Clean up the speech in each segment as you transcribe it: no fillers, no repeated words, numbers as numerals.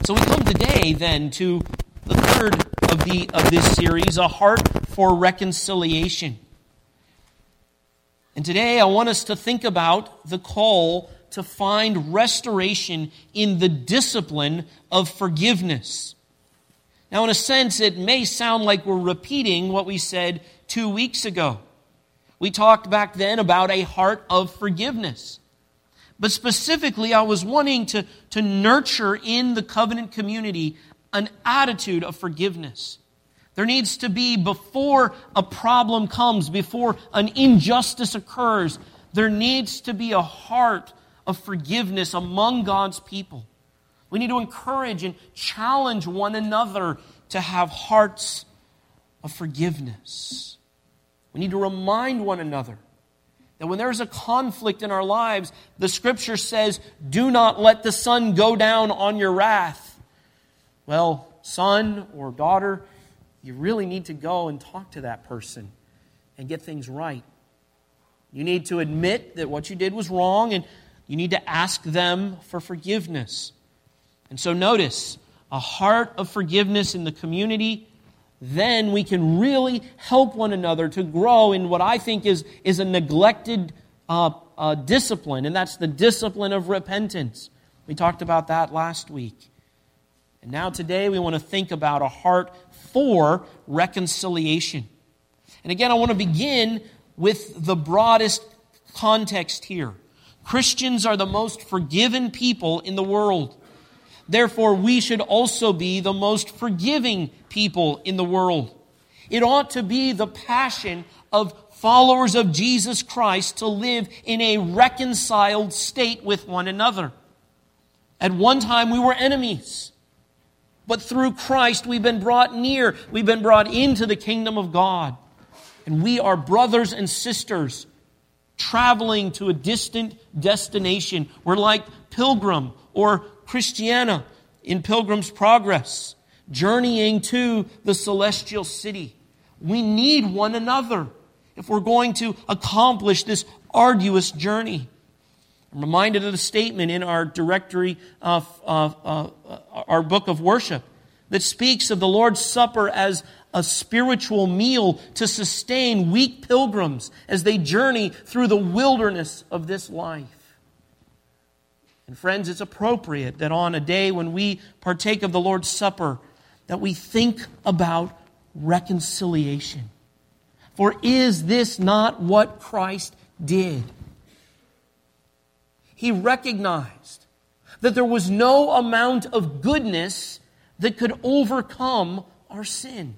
So we come today then to the third of this series, A Heart for Reconciliation. And today I want us to think about the call to find restoration in the discipline of forgiveness. Now, in a sense, it may sound like we're repeating what we said 2 weeks ago. We talked back then about a heart of forgiveness. But specifically, I was wanting to nurture in the covenant community an attitude of forgiveness. There needs to be, before a problem comes, before an injustice occurs, there needs to be a heart of forgiveness among God's people. We need to encourage and challenge one another to have hearts of forgiveness. We need to remind one another that when there's a conflict in our lives, the Scripture says, do not let the sun go down on your wrath. Well, son or daughter, you really need to go and talk to that person and get things right. You need to admit that what you did was wrong, and you need to ask them for forgiveness. And so notice, a heart of forgiveness in the community, then we can really help one another to grow in what I think is a neglected discipline, and that's the discipline of repentance. We talked about that last week. And now today we want to think about a heart for reconciliation. And again, I want to begin with the broadest context here. Christians are the most forgiven people in the world. Therefore, we should also be the most forgiving people in the world. It ought to be the passion of followers of Jesus Christ to live in a reconciled state with one another. At one time, we were enemies. But through Christ, we've been brought near. We've been brought into the kingdom of God. And we are brothers and sisters traveling to a distant destination. We're like Pilgrim or Christiana in Pilgrim's Progress, journeying to the celestial city. We need one another if we're going to accomplish this arduous journey. I'm reminded of the statement in our directory of our book of worship that speaks of the Lord's Supper as a spiritual meal to sustain weak pilgrims as they journey through the wilderness of this life. And friends, it's appropriate that on a day when we partake of the Lord's Supper, that we think about reconciliation. For is this not what Christ did? He recognized that there was no amount of goodness that could overcome our sin.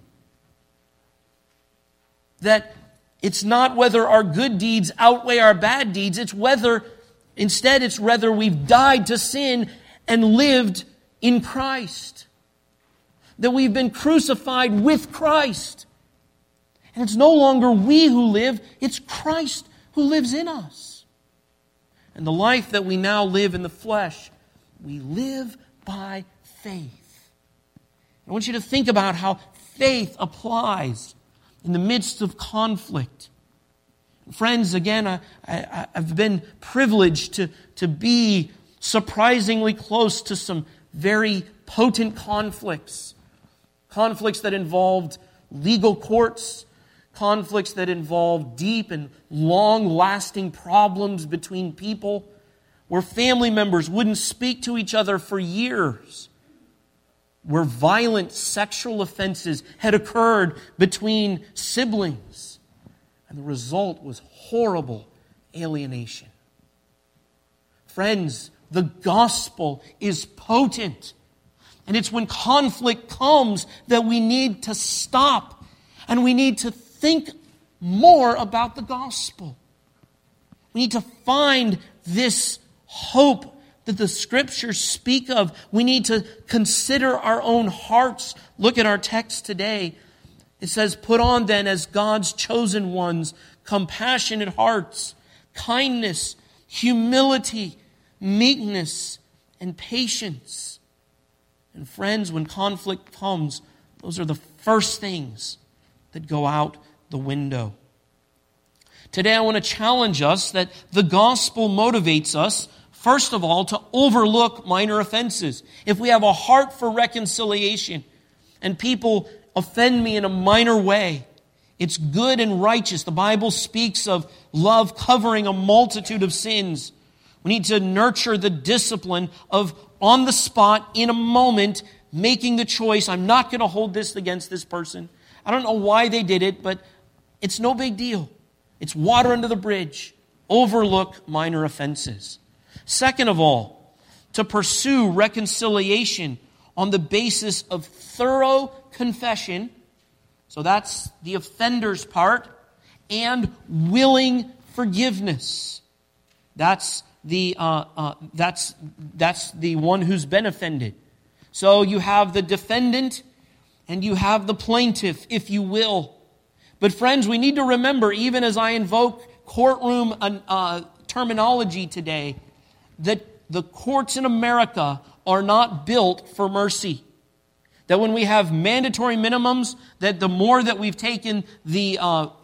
That it's not whether our good deeds outweigh our bad deeds, it's whether we've died to sin and lived in Christ. That we've been crucified with Christ. And it's no longer we who live, it's Christ who lives in us. And the life that we now live in the flesh, we live by faith. I want you to think about how faith applies in the midst of conflict. Friends, again, I've been privileged to be surprisingly close to some very potent conflicts. Conflicts that involved legal courts, conflicts that involved deep and long-lasting problems between people, where family members wouldn't speak to each other for years, where violent sexual offenses had occurred between siblings. And the result was horrible alienation. Friends, the gospel is potent. And it's when conflict comes that we need to stop and we need to think more about the gospel. We need to find this hope that the Scriptures speak of. We need to consider our own hearts. Look at our text today. It says, put on then as God's chosen ones, compassionate hearts, kindness, humility, meekness, and patience. And friends, when conflict comes, those are the first things that go out the window. Today I want to challenge us that the gospel motivates us First of all, to overlook minor offenses. If we have a heart for reconciliation and people offend me in a minor way, it's good and righteous. The Bible speaks of love covering a multitude of sins. We need to nurture the discipline of on the spot, in a moment, making the choice, I'm not going to hold this against this person. I don't know why they did it, but it's no big deal. It's water under the bridge. Overlook minor offenses. Second of all, to pursue reconciliation on the basis of thorough confession. So that's the offender's part. And willing forgiveness. That's the one who's been offended. So you have the defendant and you have the plaintiff, if you will. But friends, we need to remember, even as I invoke courtroom terminology today, that the courts in America are not built for mercy. That when we have mandatory minimums, that the more that we've taken the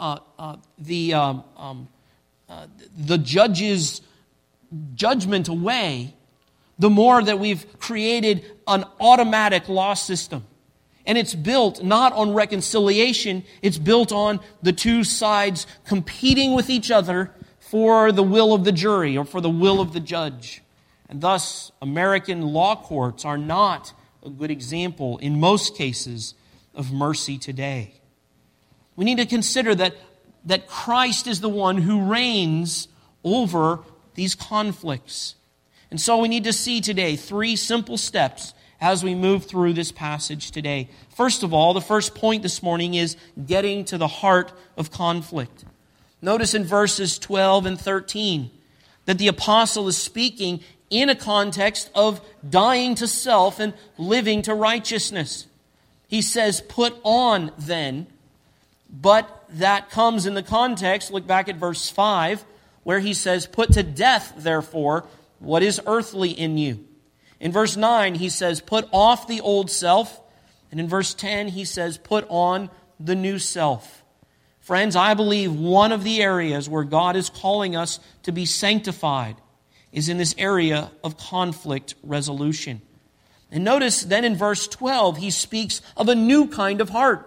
judge's judgment away, the more that we've created an automatic law system. And it's built not on reconciliation, it's built on the two sides competing with each other for the will of the jury or for the will of the judge. And thus, American law courts are not a good example, in most cases, of mercy today. We need to consider that Christ is the one who reigns over these conflicts. And so we need to see today 3 simple steps as we move through this passage today. First of all, the first point this morning is getting to the heart of conflict. Notice in verses 12 and 13 that the apostle is speaking in a context of dying to self and living to righteousness. He says, put on then, but that comes in the context, look back at verse 5, where he says, put to death, therefore, what is earthly in you. In verse 9, he says, put off the old self. And in verse 10, he says, put on the new self. Friends, I believe one of the areas where God is calling us to be sanctified is in this area of conflict resolution. And notice then in verse 12, he speaks of a new kind of heart.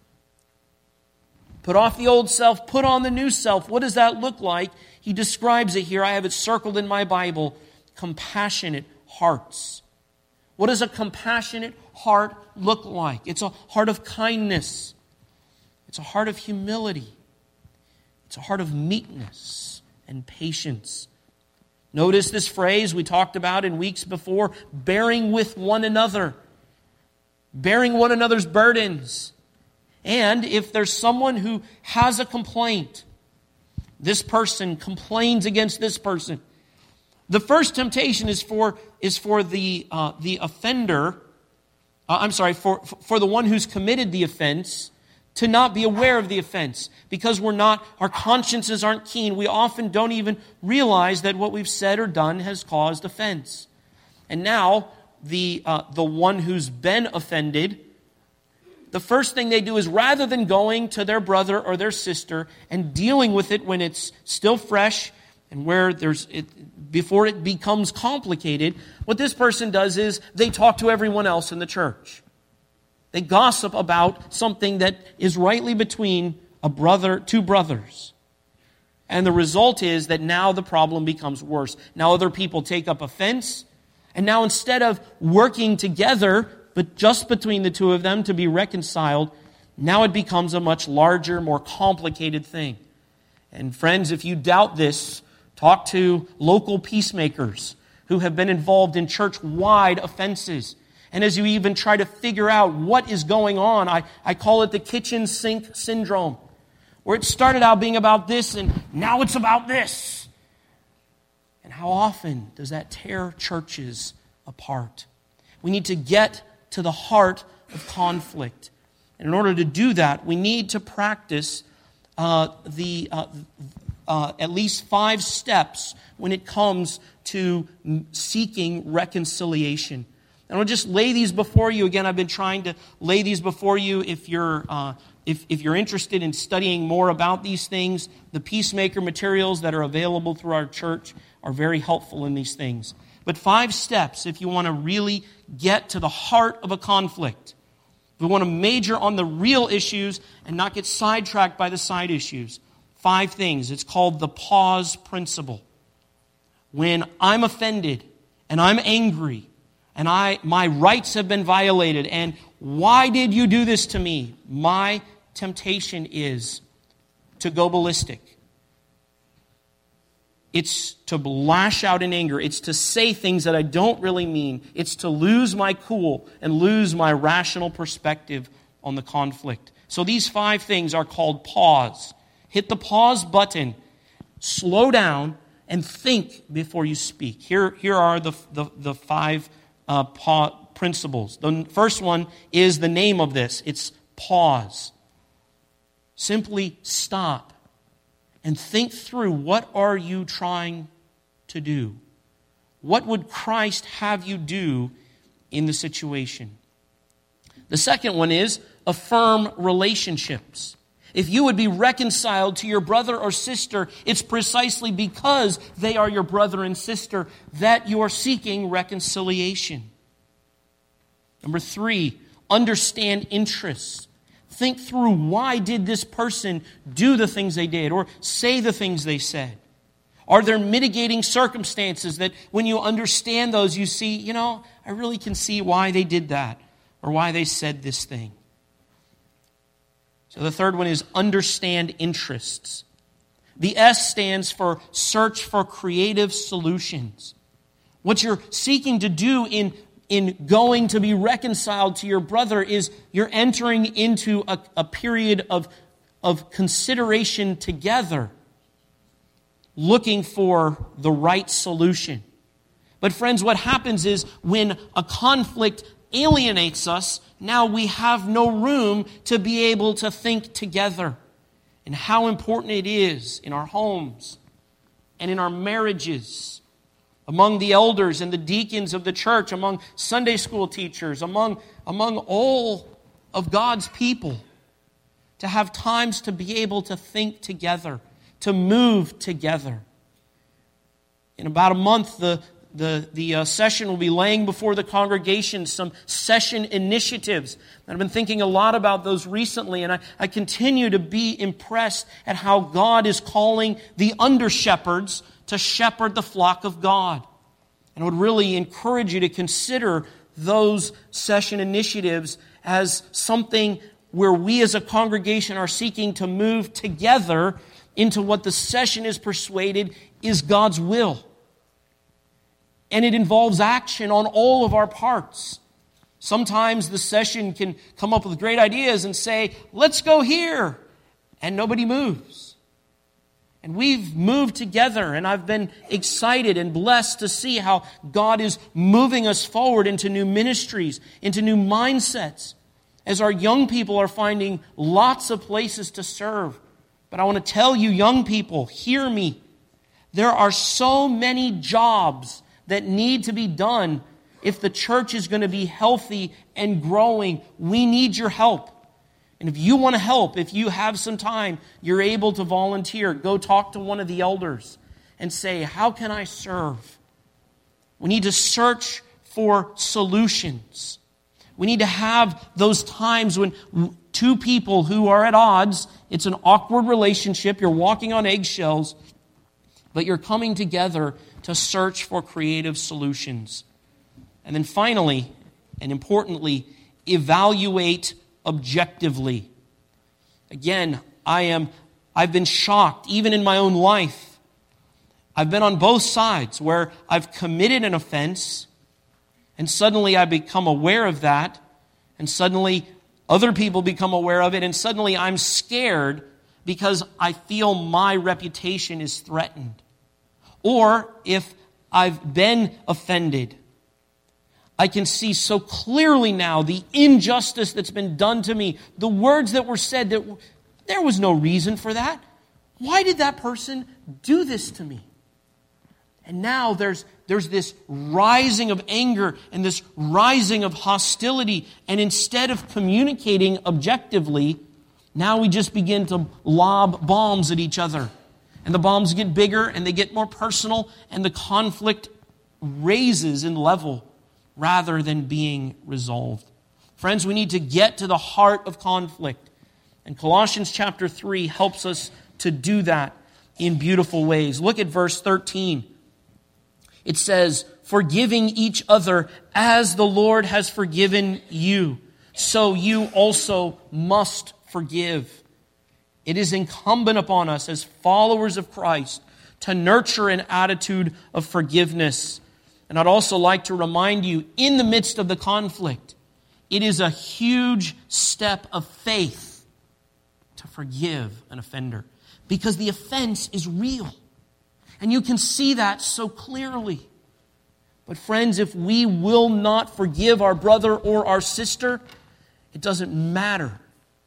Put off the old self, put on the new self. What does that look like? He describes it here. I have it circled in my Bible. Compassionate hearts. What does a compassionate heart look like? It's a heart of kindness. It's a heart of humility. It's a heart of meekness and patience. Notice this phrase we talked about in weeks before, bearing with one another. Bearing one another's burdens. And if there's someone who has a complaint, this person complains against this person, the first temptation is for the offender. For the one who's committed the offense to not be aware of the offense, because our consciences aren't keen. We often don't even realize that what we've said or done has caused offense. And now the one who's been offended, the first thing they do is, rather than going to their brother or their sister and dealing with it when it's still fresh and before it becomes complicated, what this person does is they talk to everyone else in the church. They gossip about something that is rightly between two brothers. And the result is that now the problem becomes worse. Now other people take up offense. And now instead of working together, but just between the two of them to be reconciled, now it becomes a much larger, more complicated thing. And friends, if you doubt this, talk to local peacemakers who have been involved in church-wide offenses. And as you even try to figure out what is going on, I call it the kitchen sink syndrome, where it started out being about this and now it's about this. And how often does that tear churches apart? We need to get to the heart of conflict. And in order to do that, we need to practice at least 5 steps when it comes to seeking reconciliation. And I'll just lay these before you. Again, I've been trying to lay these before you if you're interested in studying more about these things. The Peacemaker materials that are available through our church are very helpful in these things. But 5 steps if you want to really get to the heart of a conflict. We want to major on the real issues and not get sidetracked by the side issues. 5 things. It's called the pause principle. When I'm offended and I'm angry and my rights have been violated and why did you do this to me? My temptation is to go ballistic. It's to lash out in anger. It's to say things that I don't really mean. It's to lose my cool and lose my rational perspective on the conflict. So these 5 things are called pause. Hit the pause button. Slow down and think before you speak. Here are the 5 principles. The first one is the name of this. It's pause. Simply stop and think through, what are you trying to do? What would Christ have you do in the situation? The second one is affirm relationships. If you would be reconciled to your brother or sister, it's precisely because they are your brother and sister that you are seeking reconciliation. Number 3, understand interests. Think through, why did this person do the things they did or say the things they said? Are there mitigating circumstances that when you understand those, you see, I really can see why they did that or why they said this thing. So the third one is understand interests. The S stands for search for creative solutions. What you're seeking to do in going to be reconciled to your brother is you're entering into a period of consideration together, looking for the right solution. But friends, what happens is when a conflict alienates us, now we have no room to be able to think together. And how important it is in our homes and in our marriages, among the elders and the deacons of the church, among Sunday school teachers, among all of God's people, to have times to be able to think together, to move together. In about a month, the session will be laying before the congregation some session initiatives. And I've been thinking a lot about those recently, and I continue to be impressed at how God is calling the under-shepherds to shepherd the flock of God. And I would really encourage you to consider those session initiatives as something where we as a congregation are seeking to move together into what the session is persuaded is God's will. And it involves action on all of our parts. Sometimes the session can come up with great ideas and say, let's go here, and nobody moves. And we've moved together, and I've been excited and blessed to see how God is moving us forward into new ministries, into new mindsets, as our young people are finding lots of places to serve. But I want to tell you, young people, hear me. There are so many jobs that need to be done if the church is going to be healthy and growing. We need your help. And if you want to help, if you have some time, you're able to volunteer. Go talk to one of the elders and say, how can I serve? We need to search for solutions. We need to have those times when 2 people who are at odds, it's an awkward relationship, you're walking on eggshells, but you're coming together to search for creative solutions. And then finally, and importantly, evaluate objectively. Again, I've been shocked, even in my own life. I've been on both sides where I've committed an offense, and suddenly I become aware of that, and suddenly other people become aware of it, and suddenly I'm scared because I feel my reputation is threatened. Or if I've been offended, I can see so clearly now the injustice that's been done to me, the words that were said, that there was no reason for that. Why did that person do this to me? And now there's this rising of anger and this rising of hostility. And instead of communicating objectively, now we just begin to lob bombs at each other. And the bombs get bigger and they get more personal, and the conflict raises in level rather than being resolved. Friends, we need to get to the heart of conflict. And Colossians chapter 3 helps us to do that in beautiful ways. Look at verse 13. It says, "Forgiving each other as the Lord has forgiven you, so you also must forgive." It is incumbent upon us as followers of Christ to nurture an attitude of forgiveness. And I'd also like to remind you, in the midst of the conflict, it is a huge step of faith to forgive an offender, because the offense is real. And you can see that so clearly. But friends, if we will not forgive our brother or our sister, it doesn't matter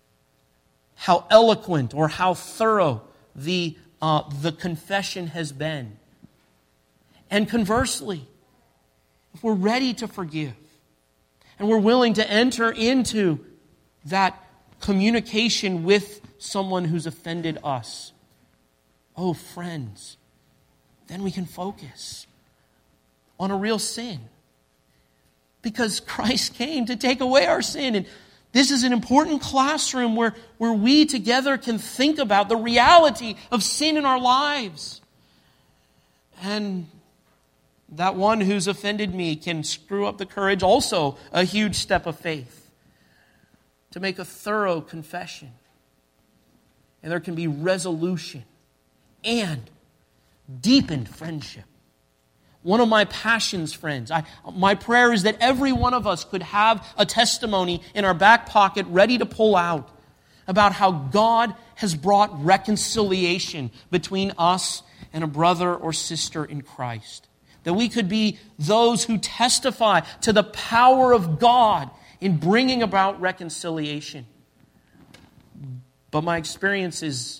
how eloquent or how thorough the confession has been. And conversely, if we're ready to forgive and we're willing to enter into that communication with someone who's offended us, oh friends, then we can focus on a real sin. Because Christ came to take away our sin. And this is an important classroom where we together can think about the reality of sin in our lives. And that one who's offended me can screw up the courage, also a huge step of faith, to make a thorough confession. And there can be resolution and deepened friendship. One of my passions, friends, my prayer is that every one of us could have a testimony in our back pocket ready to pull out about how God has brought reconciliation between us and a brother or sister in Christ. That we could be those who testify to the power of God in bringing about reconciliation. But my experience is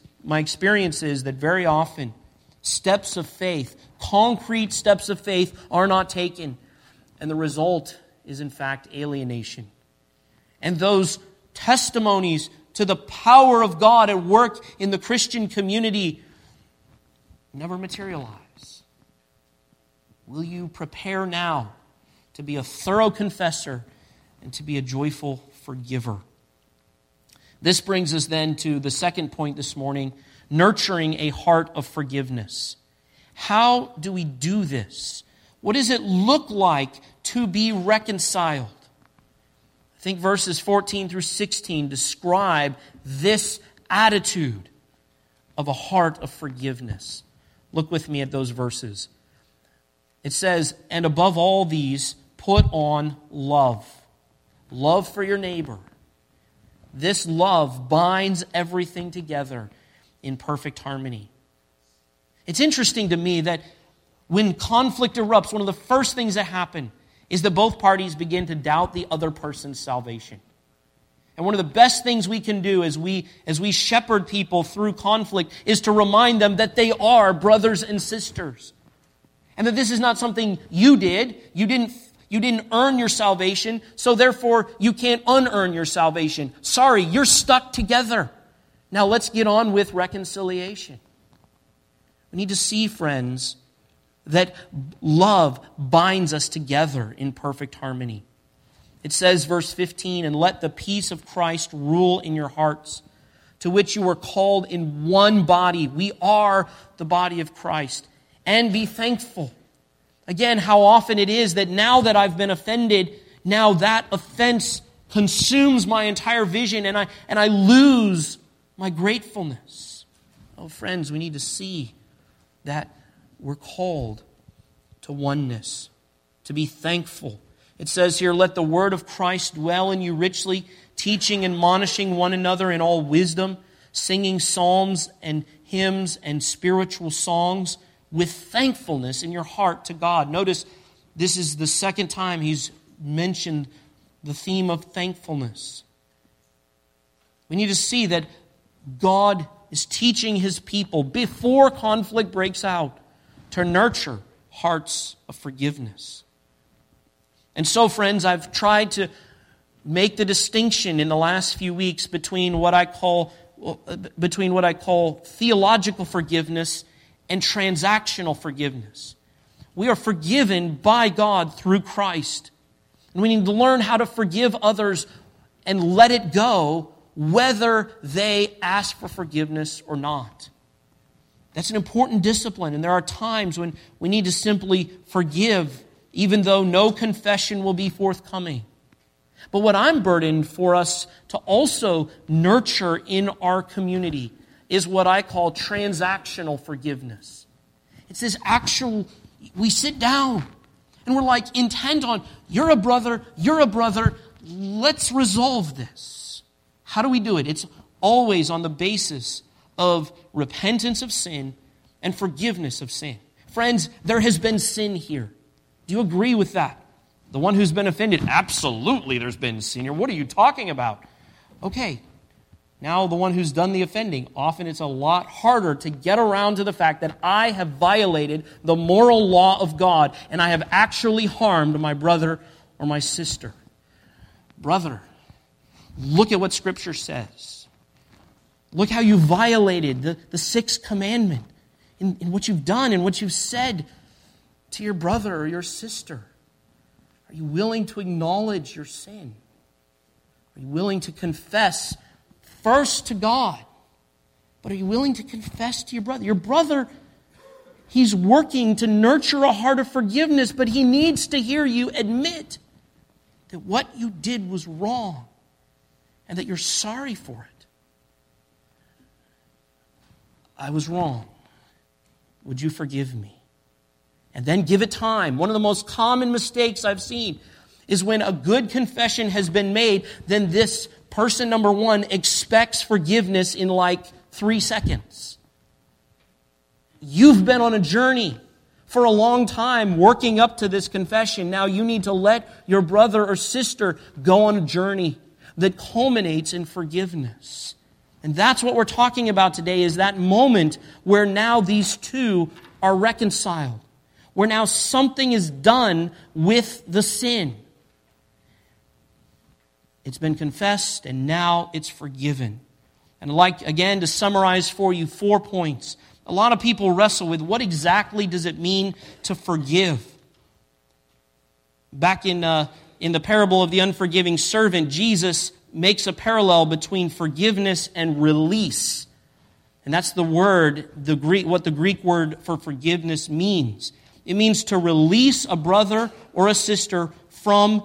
that very often steps of faith, concrete steps of faith, are not taken. And the result is, in fact, alienation. And those testimonies to the power of God at work in the Christian community never materialize. Will you prepare now to be a thorough confessor and to be a joyful forgiver? This brings us then to the second point this morning: nurturing a heart of forgiveness. How do we do this? What does it look like to be reconciled? I think verses 14 through 16 describe this attitude of a heart of forgiveness. Look with me at those verses. It says, "And above all these, put on love. Love for your neighbor. This love binds everything together in perfect harmony." It's interesting to me that when conflict erupts, one of the first things that happen is that both parties begin to doubt the other person's salvation. And one of the best things we can do as we shepherd people through conflict is to remind them that they are brothers and sisters. And that this is not something you did. You didn't earn your salvation, so therefore you can't unearn your salvation. Sorry, you're stuck together. Now let's get on with reconciliation. We need to see, friends, that love binds us together in perfect harmony. It says, verse 15, "And let the peace of Christ rule in your hearts, to which you were called in one body." We are the body of Christ. "And be thankful." Again, how often it is that now that I've been offended, now that offense consumes my entire vision and I lose my gratefulness. Oh, friends, we need to see that we're called to oneness, to be thankful. It says here, "Let the word of Christ dwell in you richly, teaching and admonishing one another in all wisdom, singing psalms and hymns and spiritual songs with thankfulness in your heart to God." Notice this is the second time he's mentioned the theme of thankfulness. We need to see that God is teaching his people before conflict breaks out to nurture hearts of forgiveness. And so, friends, I've tried to make the distinction in the last few weeks between what I call between what I call theological forgiveness and transactional forgiveness. We are forgiven by God through Christ. And we need to learn how to forgive others and let it go, whether they ask for forgiveness or not. That's an important discipline, and there are times when we need to simply forgive, even though no confession will be forthcoming. But what I'm burdened for us to also nurture in our community is what I call transactional forgiveness. It's this actual, we sit down and we're like intent on, you're a brother, let's resolve this. How do we do it? It's always on the basis of repentance of sin and forgiveness of sin. Friends, there has been sin here. Do you agree with that? The one who's been offended, absolutely there's been sin here. What are you talking about? Okay, now the one who's done the offending, often it's a lot harder to get around to the fact that I have violated the moral law of God and I have actually harmed my brother or my sister. Brother, look at what Scripture says. Look how you violated the sixth commandment in what you've done and what you've said to your brother or your sister. Are you willing to acknowledge your sin? Are you willing to confess first to God? But are you willing to confess to your brother? Your brother, he's working to nurture a heart of forgiveness, but he needs to hear you admit that what you did was wrong and that you're sorry for it. I was wrong. Would you forgive me? And then give it time. One of the most common mistakes I've seen is when a good confession has been made, then this person, number one, expects forgiveness in like 3 seconds. You've been on a journey for a long time working up to this confession. Now you need to let your brother or sister go on a journey that culminates in forgiveness. And that's what we're talking about today, is that moment where now these two are reconciled. Where now something is done with the sin. It's been confessed and now it's forgiven. And I'd like, again, to summarize for you 4 points. A lot of people wrestle with what exactly does it mean to forgive. Back in the parable of the unforgiving servant, Jesus makes a parallel between forgiveness and release. And that's the word, what the Greek word for forgiveness means. It means to release a brother or a sister from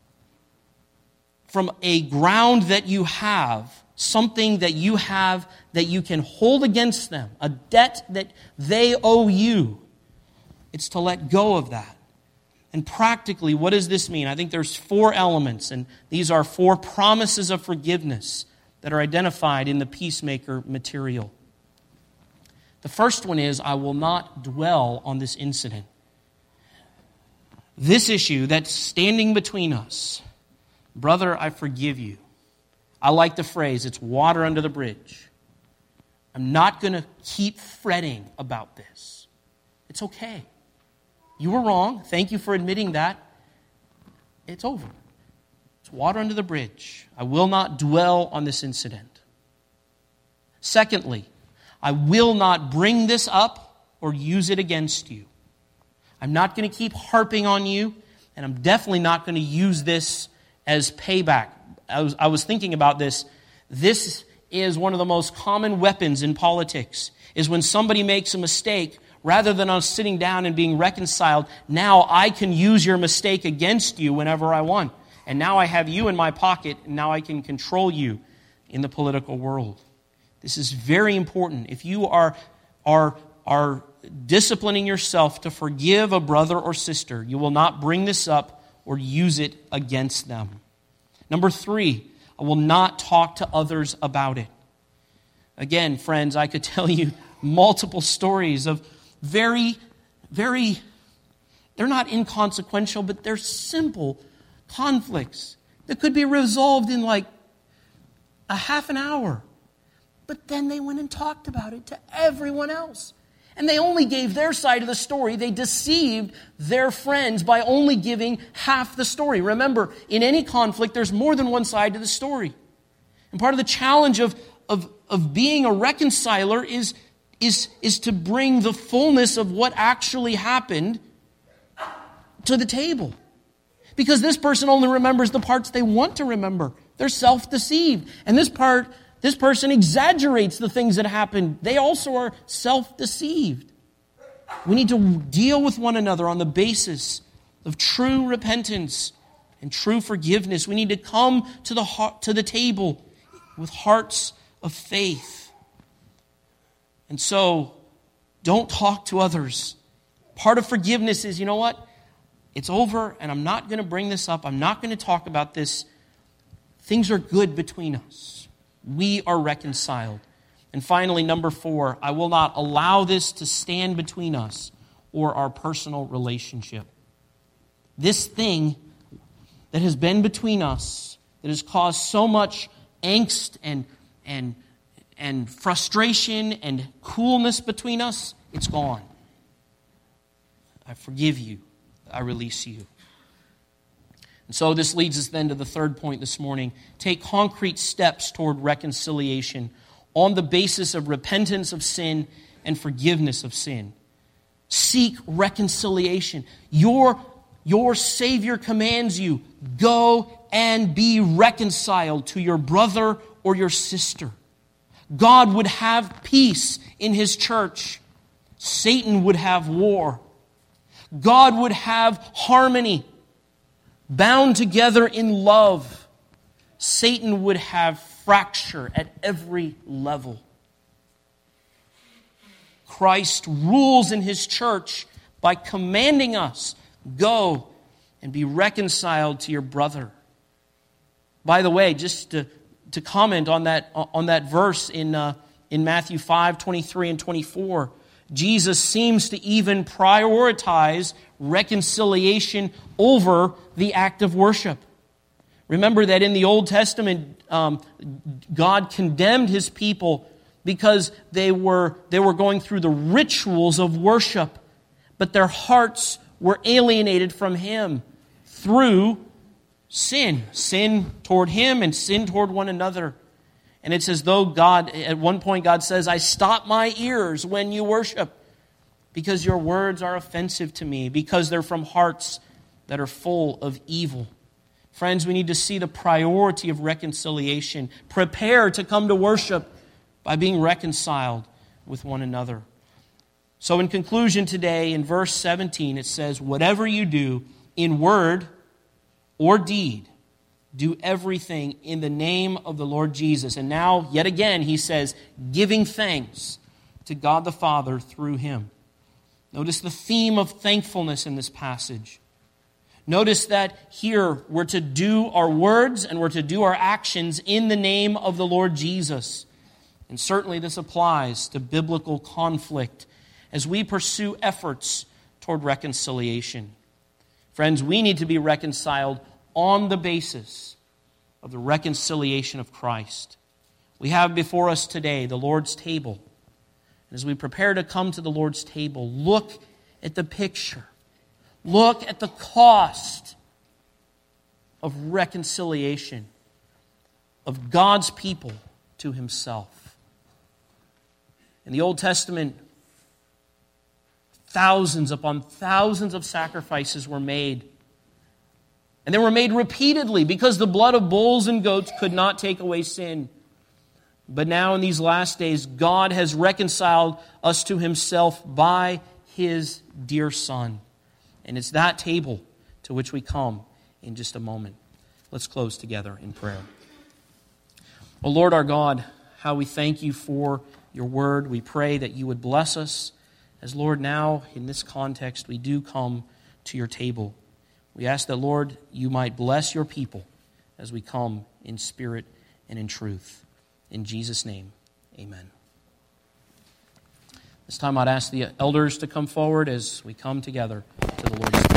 a ground that you have, something that you have that you can hold against them, a debt that they owe you. It's to let go of that. And practically, what does this mean? I think there's 4 elements, and these are 4 promises of forgiveness that are identified in the Peacemaker material. The first one is, I will not dwell on this incident. This issue that's standing between us, brother, I forgive you. I like the phrase, it's water under the bridge. I'm not going to keep fretting about this. It's okay. You were wrong. Thank you for admitting that. It's over. It's water under the bridge. I will not dwell on this incident. Secondly, I will not bring this up or use it against you. I'm not going to keep harping on you, and I'm definitely not going to use this as payback. I was thinking about this. This is one of the most common weapons in politics, is when somebody makes a mistake, rather than us sitting down and being reconciled, now I can use your mistake against you whenever I want. And now I have you in my pocket, and now I can control you in the political world. This is very important. If you are disciplining yourself to forgive a brother or sister, you will not bring this up or use it against them. Number 3, I will not talk to others about it. Again, friends, I could tell you multiple stories of very, they're not inconsequential, but they're simple conflicts that could be resolved in like a half an hour. But then they went and talked about it to everyone else. And they only gave their side of the story. They deceived their friends by only giving half the story. Remember, in any conflict, there's more than one side to the story. And part of the challenge of of being a reconciler is to bring the fullness of what actually happened to the table. Because this person only remembers the parts they want to remember. They're self-deceived. And this person exaggerates the things that happened. They also are self-deceived. We need to deal with one another on the basis of true repentance and true forgiveness. We need to come to the table with hearts of faith. And so, don't talk to others. Part of forgiveness is, you know what? It's over, and I'm not going to bring this up. I'm not going to talk about this. Things are good between us. We are reconciled. And finally, number 4, I will not allow this to stand between us or our personal relationship. This thing that has been between us, that has caused so much angst and frustration and coolness between us, it's gone. I forgive you. I release you. And so this leads us then to the third point this morning. Take concrete steps toward reconciliation on the basis of repentance of sin and forgiveness of sin. Seek reconciliation. Your Savior commands you, go and be reconciled to your brother or your sister. God would have peace in His church. Satan would have war. God would have harmony, bound together in love. Satan would have fracture at every level. Christ rules in His church by commanding us, go and be reconciled to your brother. By the way, just to comment on that verse in Matthew 5:23 and 24, Jesus seems to even prioritize reconciliation over the act of worship. Remember that in the Old Testament, God condemned His people because they were going through the rituals of worship, but their hearts were alienated from Him through sin toward Him and sin toward one another. And it's as though God, at one point God says, I stop my ears when you worship because your words are offensive to me, because they're from hearts that are full of evil. Friends, we need to see the priority of reconciliation. Prepare to come to worship by being reconciled with one another. So in conclusion today, in verse 17, it says, whatever you do in word or deed, do everything in the name of the Lord Jesus. And now, yet again, he says, giving thanks to God the Father through Him. Notice the theme of thankfulness in this passage. Notice that here we're to do our words and we're to do our actions in the name of the Lord Jesus. And certainly this applies to biblical conflict as we pursue efforts toward reconciliation. Friends, we need to be reconciled on the basis of the reconciliation of Christ. We have before us today the Lord's table. And as we prepare to come to the Lord's table, look at the picture. Look at the cost of reconciliation of God's people to Himself. In the Old Testament, thousands upon thousands of sacrifices were made. And they were made repeatedly because the blood of bulls and goats could not take away sin. But now in these last days, God has reconciled us to Himself by His dear Son. And it's that table to which we come in just a moment. Let's close together in prayer. O Lord our God, how we thank You for Your word. We pray that You would bless us as, Lord, now in this context we do come to Your table. We ask that, Lord, You might bless Your people as we come in spirit and in truth. In Jesus' name, amen. This time I'd ask the elders to come forward as we come together to the Lord's table.